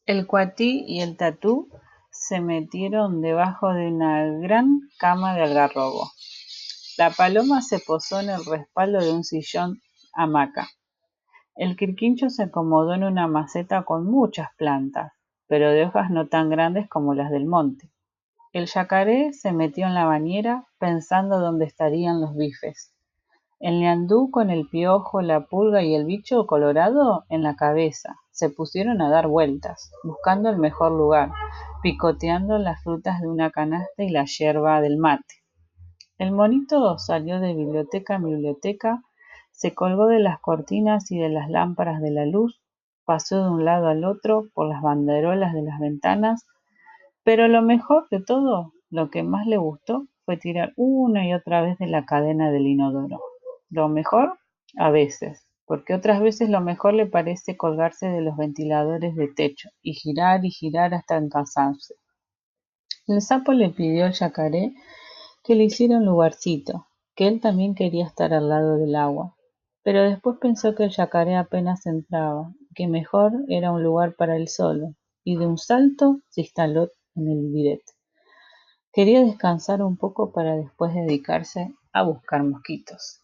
El cuatí y el tatú se metieron debajo de una gran cama de algarrobo. La paloma se posó en el respaldo de un sillón hamaca. El quirquincho se acomodó en una maceta con muchas plantas, pero de hojas no tan grandes como las del monte. El yacaré se metió en la bañera pensando dónde estarían los bifes. El ñandú con el piojo, la pulga y el bicho colorado en la cabeza se pusieron a dar vueltas, buscando el mejor lugar, picoteando las frutas de una canasta y la yerba del mate. El monito salió de biblioteca en biblioteca, se colgó de las cortinas y de las lámparas de la luz, pasó de un lado al otro por las banderolas de las ventanas, pero lo mejor de todo, lo que más le gustó, fue tirar una y otra vez de la cadena del inodoro. Lo mejor, a veces, porque otras veces lo mejor le parece colgarse de los ventiladores de techo y girar hasta cansarse. El sapo le pidió al yacaré que le hiciera un lugarcito, que él también quería estar al lado del agua. Pero después pensó que el yacaré apenas entraba, que mejor era un lugar para él solo, y de un salto se instaló en el bidet. Quería descansar un poco para después dedicarse a buscar mosquitos.